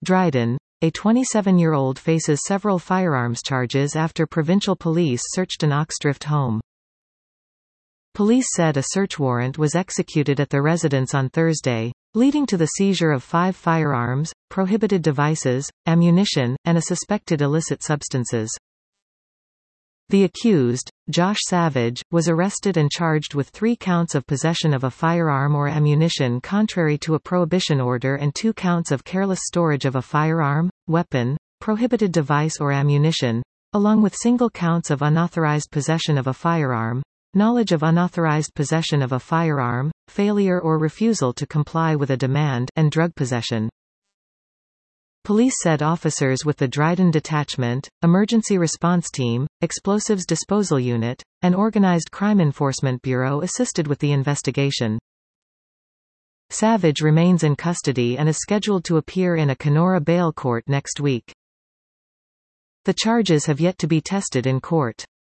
Dryden. A 27-year-old faces several firearms charges after provincial police searched an Oxdrift home. Police said a search warrant was executed at the residence on Thursday, leading to the seizure of 5 firearms, prohibited devices, ammunition, and a suspected illicit substances. The accused, Josh Savage, was arrested and charged with 3 counts of possession of a firearm or ammunition contrary to a prohibition order and 2 counts of careless storage of a firearm, weapon, prohibited device or ammunition, along with single counts of unauthorized possession of a firearm, knowledge of unauthorized possession of a firearm, failure or refusal to comply with a demand, and drug possession. Police said officers with the Dryden Detachment, Emergency Response Team, Explosives Disposal Unit, and Organized Crime Enforcement Bureau assisted with the investigation. Savage remains in custody and is scheduled to appear in a Kenora bail court next week. The charges have yet to be tested in court.